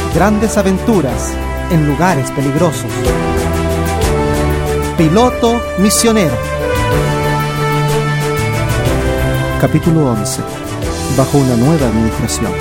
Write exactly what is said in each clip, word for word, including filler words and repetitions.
grandes aventuras en lugares peligrosos. Piloto misionero. Capítulo once. Bajo una nueva administración.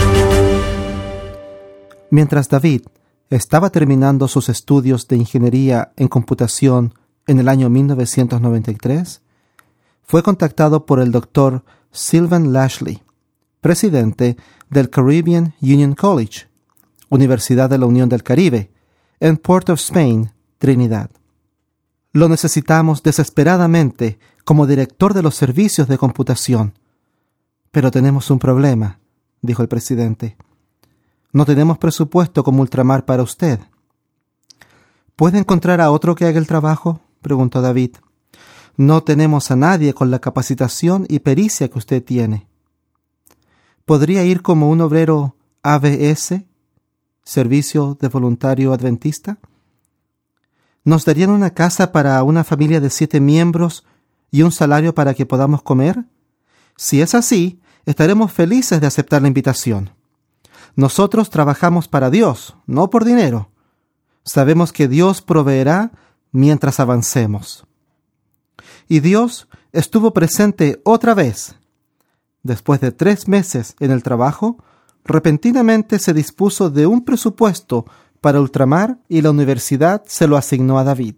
Mientras David estaba terminando sus estudios de ingeniería en computación en el año mil novecientos noventa y tres, fue contactado por el doctor Sylvan Lashley, presidente del Caribbean Union College, Universidad de la Unión del Caribe, en Port of Spain, Trinidad. Lo necesitamos desesperadamente como director de los servicios de computación. Pero tenemos un problema, dijo el presidente. No tenemos presupuesto como ultramar para usted. ¿Puede encontrar a otro que haga el trabajo?, preguntó David. No tenemos a nadie con la capacitación y pericia que usted tiene. ¿Podría ir como un obrero A V S, Servicio de Voluntario Adventista? ¿Nos darían una casa para una familia de siete miembros y un salario para que podamos comer? Si es así, estaremos felices de aceptar la invitación. Nosotros trabajamos para Dios, no por dinero. Sabemos que Dios proveerá mientras avancemos. Y Dios estuvo presente otra vez. Después de tres meses en el trabajo, repentinamente se dispuso de un presupuesto para ultramar y la universidad se lo asignó a David.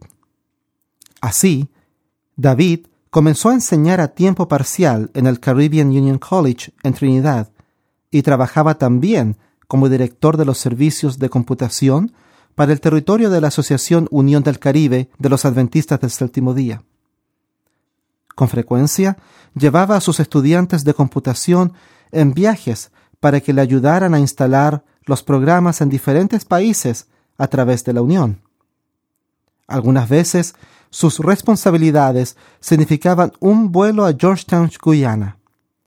Así, David comenzó a enseñar a tiempo parcial en el Caribbean Union College en Trinidad y trabajaba también como director de los servicios de computación para el territorio de la Asociación Unión del Caribe de los Adventistas del Séptimo Día. Con frecuencia, llevaba a sus estudiantes de computación en viajes para que le ayudaran a instalar los programas en diferentes países a través de la Unión. Algunas veces, sus responsabilidades significaban un vuelo a Georgetown, Guyana.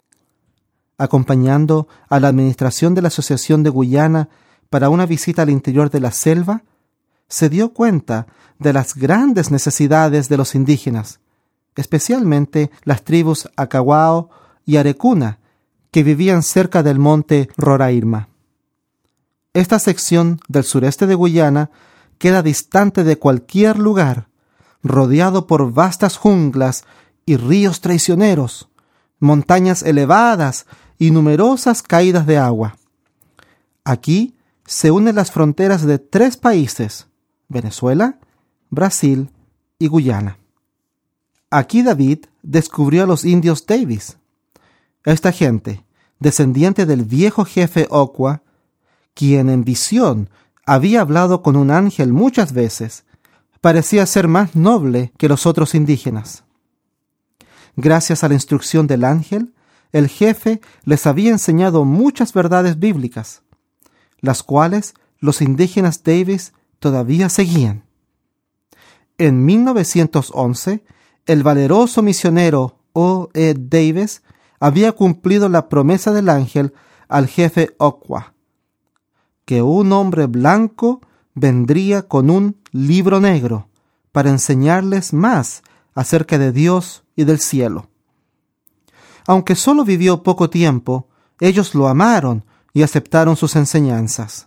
Acompañando a la administración de la Asociación de Guyana para una visita al interior de la selva, se dio cuenta de las grandes necesidades de los indígenas, especialmente las tribus Acawao y Arecuna, que vivían cerca del monte Roraima. Esta sección del sureste de Guyana queda distante de cualquier lugar, rodeado por vastas junglas y ríos traicioneros, montañas elevadas y numerosas caídas de agua. Aquí se unen las fronteras de tres países: Venezuela, Brasil y Guyana. Aquí David descubrió a los indios Davis. Esta gente, descendiente del viejo jefe Ocwa, quien en visión había hablado con un ángel muchas veces, parecía ser más noble que los otros indígenas. Gracias a la instrucción del ángel, el jefe les había enseñado muchas verdades bíblicas, las cuales los indígenas Davis todavía seguían. En mil novecientos once, el valeroso misionero O E Davis había cumplido la promesa del ángel al jefe Ocwa, que un hombre blanco vendría con un libro negro para enseñarles más acerca de Dios y del cielo. Aunque solo vivió poco tiempo, ellos lo amaron y aceptaron sus enseñanzas.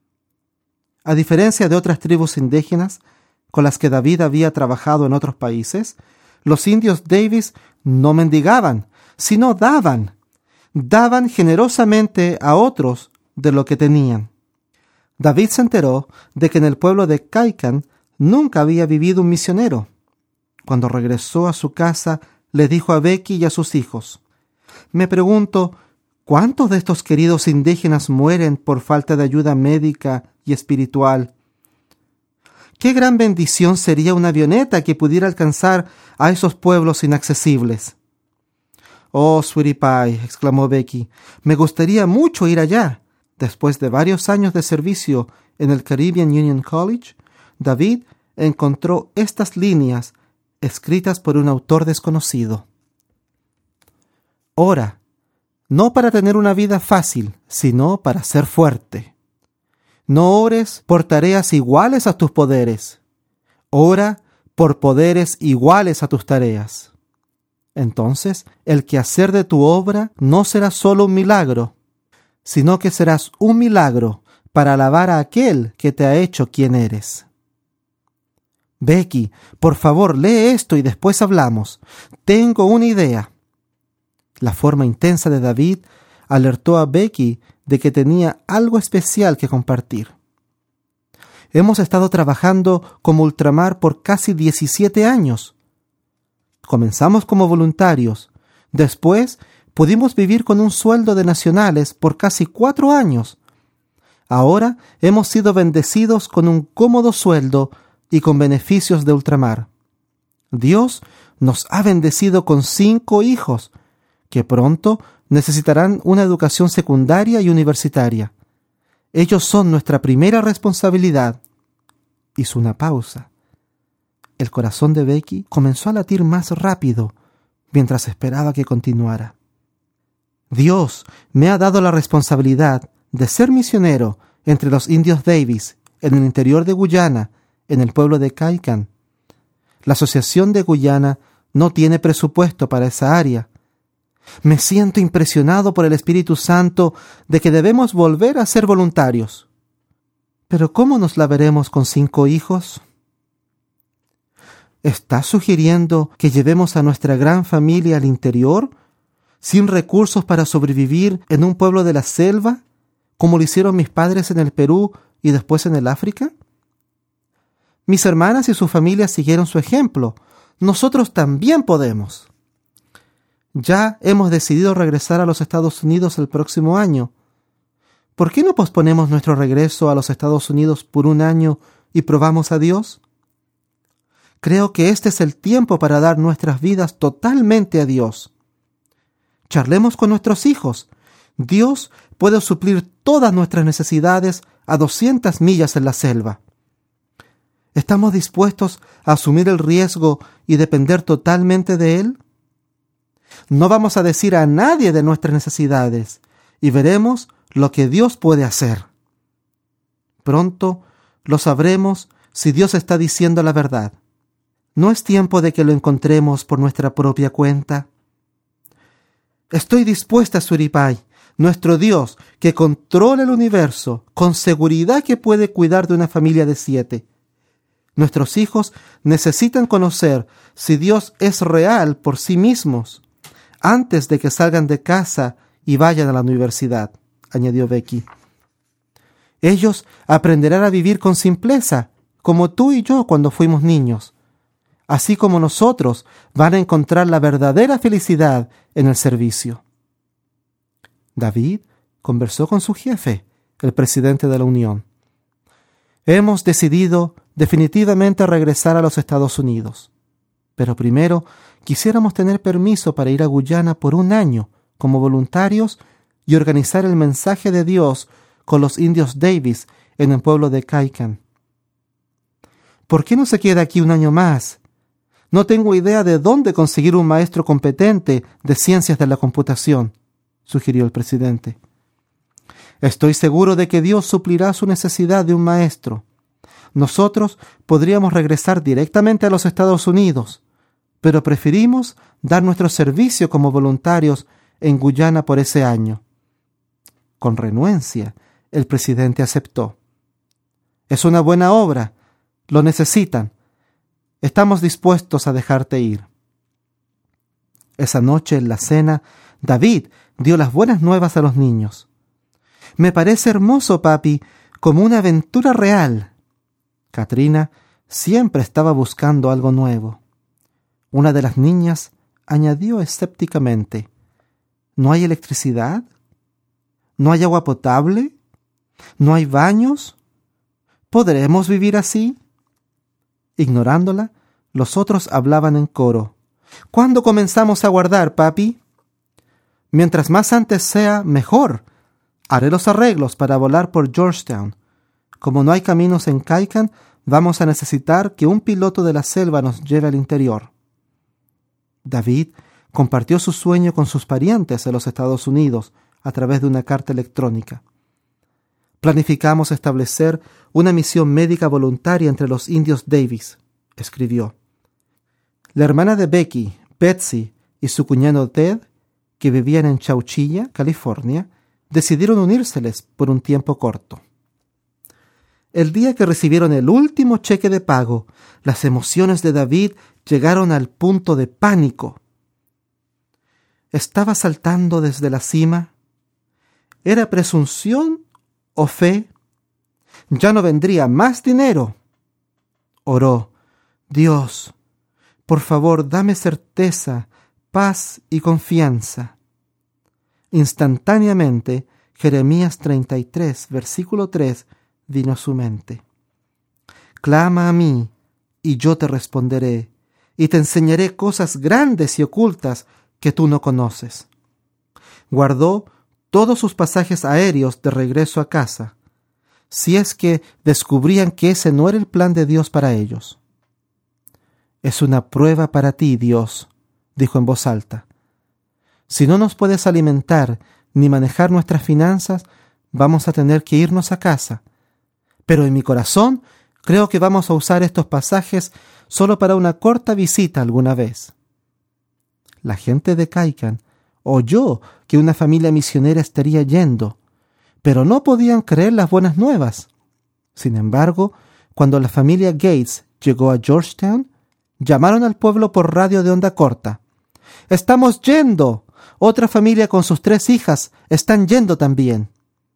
A diferencia de otras tribus indígenas con las que David había trabajado en otros países, los indios Davis no mendigaban, sino daban. Daban generosamente a otros de lo que tenían. David se enteró de que en el pueblo de Caican nunca había vivido un misionero. Cuando regresó a su casa, le dijo a Becky y a sus hijos: «Me pregunto, ¿cuántos de estos queridos indígenas mueren por falta de ayuda médica y espiritual? Qué gran bendición sería una avioneta que pudiera alcanzar a esos pueblos inaccesibles». «Oh, Sweetie Pie», exclamó Becky, «me gustaría mucho ir allá». Después de varios años de servicio en el Caribbean Union College, David encontró estas líneas escritas por un autor desconocido. «Ora, no para tener una vida fácil, sino para ser fuerte. No ores por tareas iguales a tus poderes. Ora por poderes iguales a tus tareas. Entonces, el quehacer de tu obra no será solo un milagro, sino que serás un milagro para alabar a aquel que te ha hecho quien eres. Becky, por favor, lee esto y después hablamos. Tengo una idea. La forma intensa de David alertó a Becky de que tenía algo especial que compartir. Hemos estado trabajando como ultramar por casi diecisiete años. Comenzamos como voluntarios. Después pudimos vivir con un sueldo de nacionales por casi cuatro años. Ahora hemos sido bendecidos con un cómodo sueldo y con beneficios de ultramar. Dios nos ha bendecido con cinco hijos que pronto necesitarán una educación secundaria y universitaria. Ellos son nuestra primera responsabilidad. Hizo una pausa. El corazón de Becky comenzó a latir más rápido mientras esperaba que continuara. Dios me ha dado la responsabilidad de ser misionero entre los indios Davis, en el interior de Guyana, en el pueblo de Caican. La Asociación de Guyana no tiene presupuesto para esa área. Me siento impresionado por el Espíritu Santo de que debemos volver a ser voluntarios. ¿Pero cómo nos la veremos con cinco hijos? ¿Estás sugiriendo que llevemos a nuestra gran familia al interior, sin recursos para sobrevivir en un pueblo de la selva, como lo hicieron mis padres en el Perú y después en el África? Mis hermanas y su familia siguieron su ejemplo. Nosotros también podemos. Ya hemos decidido regresar a los Estados Unidos el próximo año. ¿Por qué no posponemos nuestro regreso a los Estados Unidos por un año y probamos a Dios? Creo que este es el tiempo para dar nuestras vidas totalmente a Dios. Charlemos con nuestros hijos. Dios puede suplir todas nuestras necesidades a doscientas millas en la selva. ¿Estamos dispuestos a asumir el riesgo y depender totalmente de Él? No vamos a decir a nadie de nuestras necesidades y veremos lo que Dios puede hacer. Pronto lo sabremos si Dios está diciendo la verdad. ¿No es tiempo de que lo encontremos por nuestra propia cuenta? Estoy dispuesta, Suripai, nuestro Dios, que controla el universo, con seguridad que puede cuidar de una familia de siete. Nuestros hijos necesitan conocer si Dios es real por sí mismos antes de que salgan de casa y vayan a la universidad, añadió Becky. Ellos aprenderán a vivir con simpleza, como tú y yo cuando fuimos niños. Así como nosotros van a encontrar la verdadera felicidad en el servicio. David conversó con su jefe, el presidente de la Unión. Hemos decidido definitivamente regresar a los Estados Unidos. Pero primero quisiéramos tener permiso para ir a Guyana por un año como voluntarios y organizar el mensaje de Dios con los indios Davis en el pueblo de Caican. ¿Por qué no se queda aquí un año más? No tengo idea de dónde conseguir un maestro competente de ciencias de la computación, sugirió el presidente. Estoy seguro de que Dios suplirá su necesidad de un maestro. Nosotros podríamos regresar directamente a los Estados Unidos, pero preferimos dar nuestro servicio como voluntarios en Guyana por ese año. Con renuencia, el presidente aceptó. Es una buena obra. Lo necesitan. Estamos dispuestos a dejarte ir. Esa noche en la cena, David dio las buenas nuevas a los niños. Me parece hermoso, papi, como una aventura real. Katrina siempre estaba buscando algo nuevo. Una de las niñas añadió escépticamente: ¿No hay electricidad? ¿No hay agua potable? ¿No hay baños? ¿Podremos vivir así? Ignorándola, los otros hablaban en coro. ¿Cuándo comenzamos a guardar, papi? Mientras más antes sea, mejor. Haré los arreglos para volar por Georgetown. Como no hay caminos en Caican, vamos a necesitar que un piloto de la selva nos lleve al interior. David compartió su sueño con sus parientes en los Estados Unidos a través de una carta electrónica. Planificamos establecer una misión médica voluntaria entre los indios Davis, escribió. La hermana de Becky, Betsy, y su cuñado Ted, que vivían en Chowchilla, California, decidieron unírseles por un tiempo corto. El día que recibieron el último cheque de pago, las emociones de David llegaron al punto de pánico. ¿Estaba saltando desde la cima? ¿Era presunción o fe? Ya no vendría más dinero. Oró: Dios, por favor, dame certeza, paz y confianza. Instantáneamente, Jeremías treinta y tres, versículo tres, vino a su mente. Clama a mí, y yo te responderé, y te enseñaré cosas grandes y ocultas que tú no conoces. Guardó todos sus pasajes aéreos de regreso a casa, si es que descubrían que ese no era el plan de Dios para ellos. Es una prueba para ti, Dios, dijo en voz alta. Si no nos puedes alimentar ni manejar nuestras finanzas, vamos a tener que irnos a casa. Pero en mi corazón creo que vamos a usar estos pasajes solo para una corta visita alguna vez. La gente de Kaikan oyó que una familia misionera estaría yendo, pero no podían creer las buenas nuevas. Sin embargo, cuando la familia Gates llegó a Georgetown, llamaron al pueblo por radio de onda corta. ¡Estamos yendo! Otra familia con sus tres hijas están yendo también.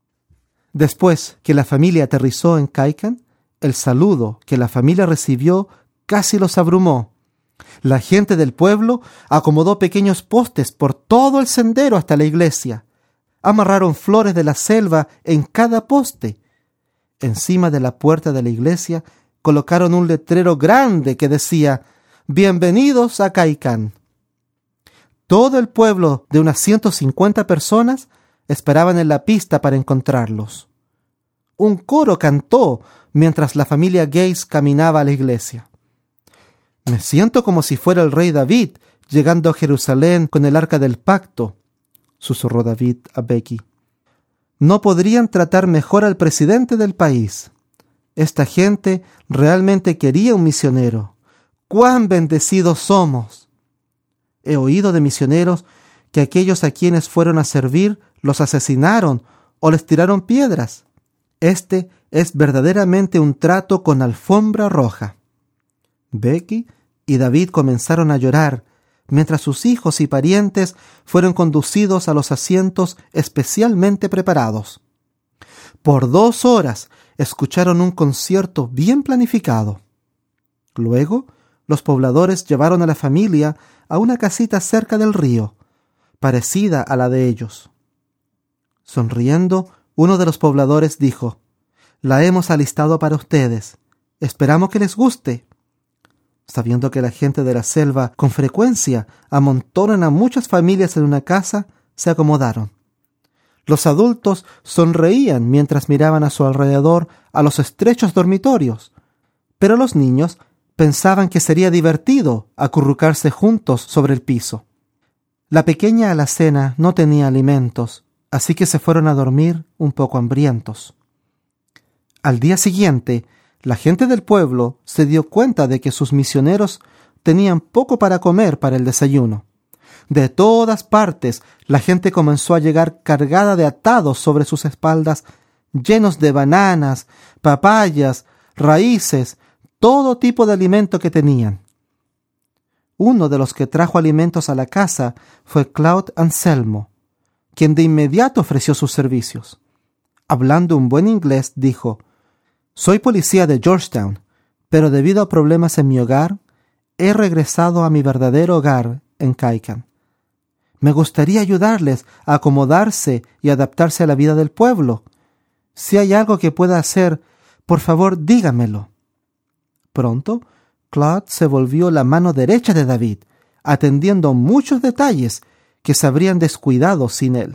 Después que la familia aterrizó en Kaikan, el saludo que la familia recibió casi los abrumó. La gente del pueblo acomodó pequeños postes por todo el sendero hasta la iglesia. Amarraron flores de la selva en cada poste. Encima de la puerta de la iglesia colocaron un letrero grande que decía: «Bienvenidos a Kaikan». Todo el pueblo de unas ciento cincuenta personas esperaban en la pista para encontrarlos. Un coro cantó mientras la familia Gates caminaba a la iglesia. «Me siento como si fuera el rey David llegando a Jerusalén con el arca del pacto», susurró David a Becky. «No podrían tratar mejor al presidente del país. Esta gente realmente quería un misionero. ¡Cuán bendecidos somos! He oído de misioneros que aquellos a quienes fueron a servir los asesinaron o les tiraron piedras. Este es verdaderamente un trato con alfombra roja». Becky y David comenzaron a llorar, mientras sus hijos y parientes fueron conducidos a los asientos especialmente preparados. Por dos horas escucharon un concierto bien planificado. Luego, los pobladores llevaron a la familia a una casita cerca del río, parecida a la de ellos. Sonriendo, uno de los pobladores dijo: «La hemos alistado para ustedes. Esperamos que les guste». Sabiendo que la gente de la selva con frecuencia amontonan a muchas familias en una casa, se acomodaron. Los adultos sonreían mientras miraban a su alrededor a los estrechos dormitorios, pero los niños pensaban que sería divertido acurrucarse juntos sobre el piso. La pequeña alacena no tenía alimentos, así que se fueron a dormir un poco hambrientos. Al día siguiente, la gente del pueblo se dio cuenta de que sus misioneros tenían poco para comer para el desayuno. De todas partes, la gente comenzó a llegar cargada de atados sobre sus espaldas, llenos de bananas, papayas, raíces, todo tipo de alimento que tenían. Uno de los que trajo alimentos a la casa fue Claude Anselmo, quien de inmediato ofreció sus servicios. Hablando un buen inglés, dijo: «Soy policía de Georgetown, pero debido a problemas en mi hogar, he regresado a mi verdadero hogar en Kaikan. Me gustaría ayudarles a acomodarse y adaptarse a la vida del pueblo. Si hay algo que pueda hacer, por favor, dígamelo». Pronto, Claude se volvió la mano derecha de David, atendiendo muchos detalles que se habrían descuidado sin él.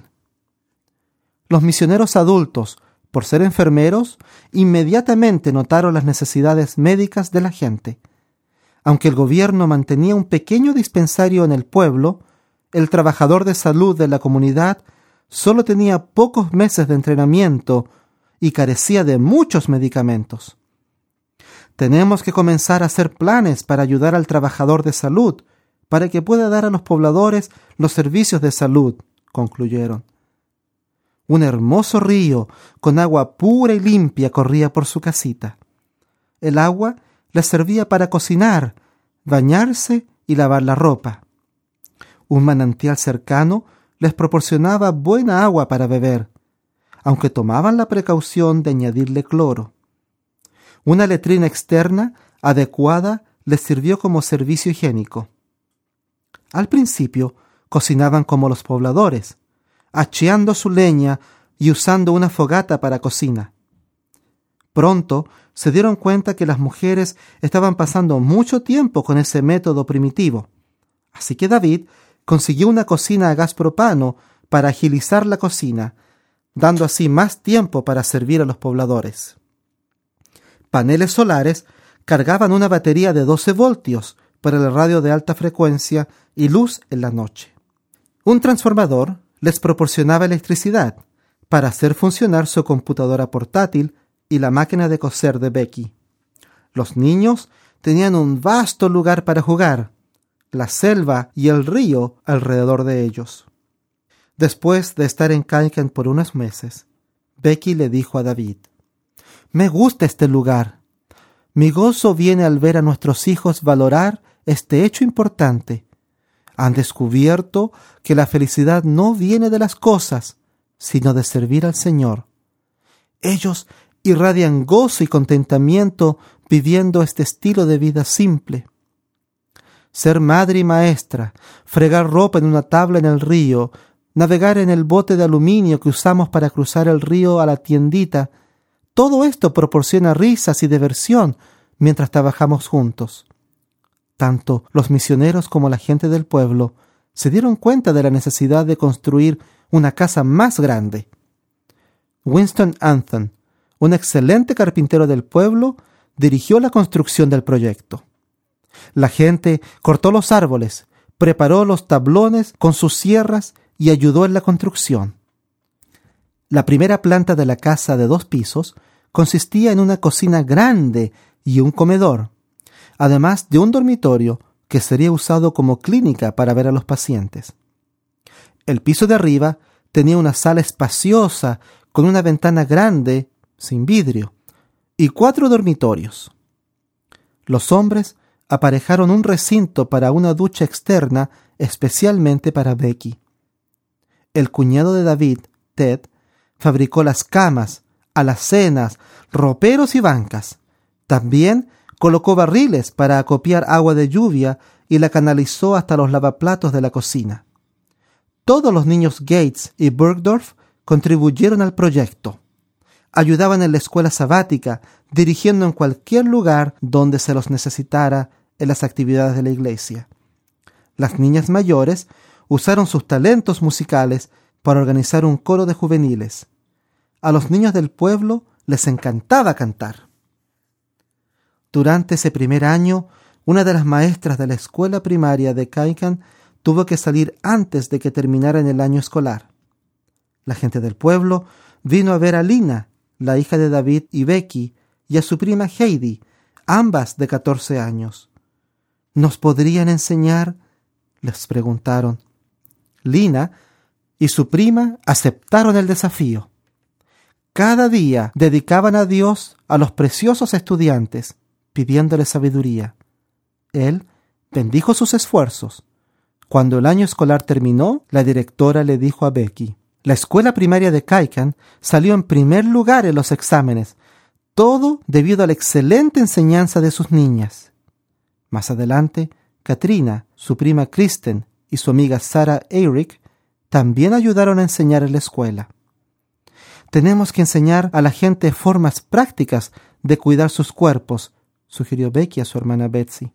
Los misioneros adultos, por ser enfermeros, inmediatamente notaron las necesidades médicas de la gente. Aunque el gobierno mantenía un pequeño dispensario en el pueblo, el trabajador de salud de la comunidad solo tenía pocos meses de entrenamiento y carecía de muchos medicamentos. «Tenemos que comenzar a hacer planes para ayudar al trabajador de salud, para que pueda dar a los pobladores los servicios de salud», concluyeron. Un hermoso río con agua pura y limpia corría por su casita. El agua les servía para cocinar, bañarse y lavar la ropa. Un manantial cercano les proporcionaba buena agua para beber, aunque tomaban la precaución de añadirle cloro. Una letrina externa adecuada les sirvió como servicio higiénico. Al principio cocinaban como los pobladores, hacheando su leña y usando una fogata para cocina. Pronto se dieron cuenta que las mujeres estaban pasando mucho tiempo con ese método primitivo, así que David consiguió una cocina a gas propano para agilizar la cocina, dando así más tiempo para servir a los pobladores. Paneles solares cargaban una batería de doce voltios para el radio de alta frecuencia y luz en la noche. Un transformador les proporcionaba electricidad para hacer funcionar su computadora portátil y la máquina de coser de Becky. Los niños tenían un vasto lugar para jugar, la selva y el río alrededor de ellos. Después de estar en Kaikan por unos meses, Becky le dijo a David: «Me gusta este lugar. Mi gozo viene al ver a nuestros hijos valorar este hecho importante. Han descubierto que la felicidad no viene de las cosas, sino de servir al Señor. Ellos irradian gozo y contentamiento viviendo este estilo de vida simple. Ser madre y maestra, fregar ropa en una tabla en el río, navegar en el bote de aluminio que usamos para cruzar el río a la tiendita, todo esto proporciona risas y diversión mientras trabajamos juntos». Tanto los misioneros como la gente del pueblo se dieron cuenta de la necesidad de construir una casa más grande. Winston Anthon, un excelente carpintero del pueblo, dirigió la construcción del proyecto. La gente cortó los árboles, preparó los tablones con sus sierras y ayudó en la construcción. La primera planta de la casa de dos pisos consistía en una cocina grande y un comedor, además de un dormitorio que sería usado como clínica para ver a los pacientes. El piso de arriba tenía una sala espaciosa con una ventana grande, sin vidrio, y cuatro dormitorios. Los hombres aparejaron un recinto para una ducha externa especialmente para Becky. El cuñado de David, Ted, fabricó las camas, alacenas, roperos y bancas. También colocó barriles para acopiar agua de lluvia y la canalizó hasta los lavaplatos de la cocina. Todos los niños Gates y Bergdorf contribuyeron al proyecto. Ayudaban en la escuela sabática, dirigiendo en cualquier lugar donde se los necesitara en las actividades de la iglesia. Las niñas mayores usaron sus talentos musicales para organizar un coro de juveniles. A los niños del pueblo les encantaba cantar. Durante ese primer año, una de las maestras de la escuela primaria de Kaikan tuvo que salir antes de que terminaran el año escolar. La gente del pueblo vino a ver a Lina, la hija de David y Becky, y a su prima Heidi, ambas de catorce años. ¿Nos podrían enseñar?, les preguntaron. Lina y su prima aceptaron el desafío. Cada día dedicaban a Dios a los preciosos estudiantes, pidiéndole sabiduría. Él bendijo sus esfuerzos. Cuando el año escolar terminó, la directora le dijo a Becky: «La escuela primaria de Kaikan salió en primer lugar en los exámenes, todo debido a la excelente enseñanza de sus niñas». Más adelante, Katrina, su prima Kristen y su amiga Sarah Eric también ayudaron a enseñar en la escuela. Tenemos que enseñar a la gente formas prácticas de cuidar sus cuerpos, sugirió Becky a su hermana Betsy.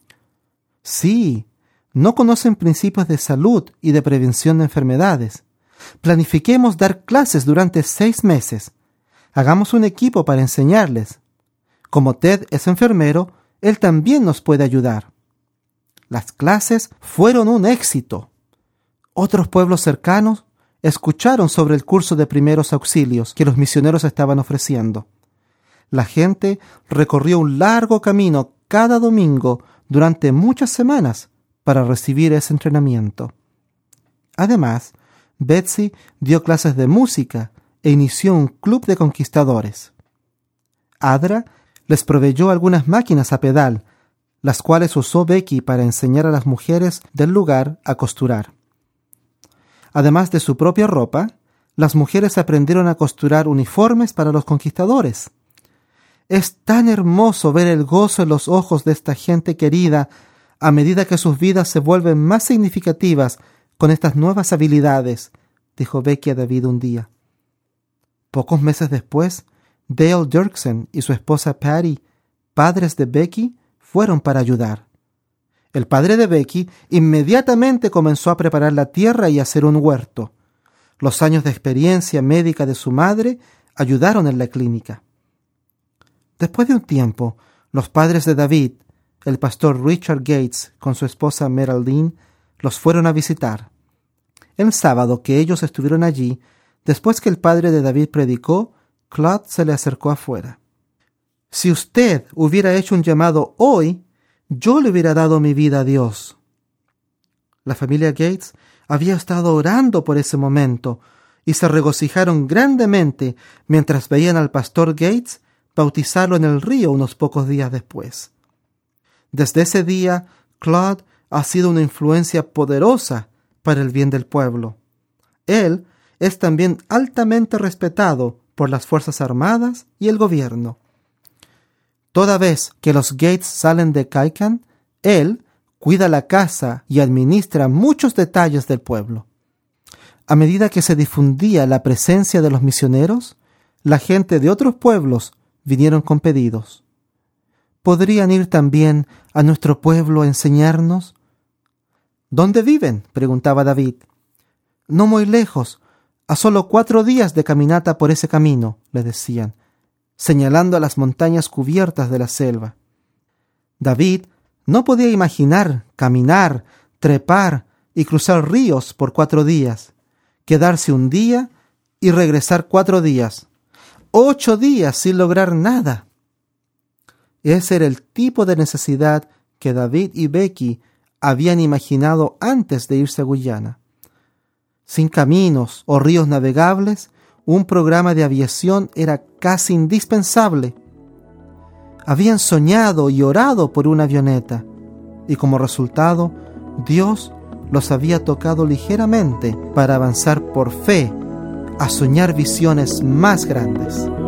Sí, no conocen principios de salud y de prevención de enfermedades. Planifiquemos dar clases durante seis meses. Hagamos un equipo para enseñarles. Como Ted es enfermero, él también nos puede ayudar. Las clases fueron un éxito. Otros pueblos cercanos escucharon sobre el curso de primeros auxilios que los misioneros estaban ofreciendo. La gente recorrió un largo camino cada domingo durante muchas semanas para recibir ese entrenamiento. Además, Betsy dio clases de música e inició un club de conquistadores. Adra les proveyó algunas máquinas a pedal, las cuales usó Becky para enseñar a las mujeres del lugar a costurar. Además de su propia ropa, las mujeres aprendieron a costurar uniformes para los conquistadores. Es tan hermoso ver el gozo en los ojos de esta gente querida a medida que sus vidas se vuelven más significativas con estas nuevas habilidades, dijo Becky a David un día. Pocos meses después, Dale Dirksen y su esposa Patty, padres de Becky, fueron para ayudar. El padre de Becky inmediatamente comenzó a preparar la tierra y a hacer un huerto. Los años de experiencia médica de su madre ayudaron en la clínica. Después de un tiempo, los padres de David, el pastor Richard Gates con su esposa Meraldine, los fueron a visitar. El sábado que ellos estuvieron allí, después que el padre de David predicó, Claude se le acercó afuera. Si usted hubiera hecho un llamado hoy, yo le hubiera dado mi vida a Dios. La familia Gates había estado orando por ese momento y se regocijaron grandemente mientras veían al pastor Gates bautizarlo en el río unos pocos días después. Desde ese día, Claude ha sido una influencia poderosa para el bien del pueblo. Él es también altamente respetado por las Fuerzas Armadas y el gobierno. Toda vez que los Gates salen de Kaikan, él cuida la casa y administra muchos detalles del pueblo. A medida que se difundía la presencia de los misioneros, la gente de otros pueblos vinieron con pedidos. ¿Podrían ir también a nuestro pueblo a enseñarnos? ¿Dónde viven?, preguntaba David. No muy lejos, a solo cuatro días de caminata por ese camino, le decían, señalando a las montañas cubiertas de la selva. David no podía imaginar caminar, trepar y cruzar ríos por cuatro días, quedarse un día y regresar cuatro días, ocho días sin lograr nada. Ese era el tipo de necesidad que David y Becky habían imaginado antes de irse a Guyana. Sin caminos o ríos navegables, un programa de aviación era casi indispensable. Habían soñado y orado por una avioneta, y como resultado, Dios los había tocado ligeramente para avanzar por fe a soñar visiones más grandes.